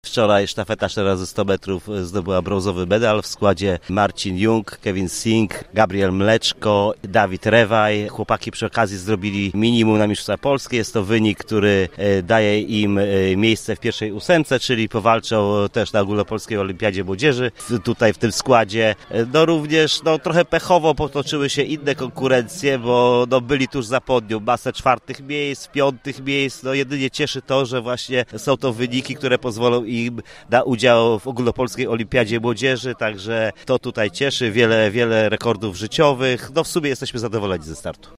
Wczoraj sztafeta 4x100 metrów zdobyła brązowy medal w składzie Marcin Jung, Kevin Singh, Gabriel Mleczko, Dawid Rewaj. Chłopaki przy okazji zrobili minimum na Mistrzostwa Polskie. Jest to wynik, który daje im miejsce w pierwszej ósemce, czyli powalczą też na Ogólnopolskiej Olimpiadzie Młodzieży. Tutaj w tym składzie również trochę pechowo potoczyły się inne konkurencje, bo byli tuż za podium. Masę 4. miejsc, 5. miejsc. Jedynie cieszy to, że właśnie są to wyniki, które pozwolą im na udział w Ogólnopolskiej Olimpiadzie Młodzieży, także to tutaj cieszy, wiele rekordów życiowych. W sumie jesteśmy zadowoleni ze startu.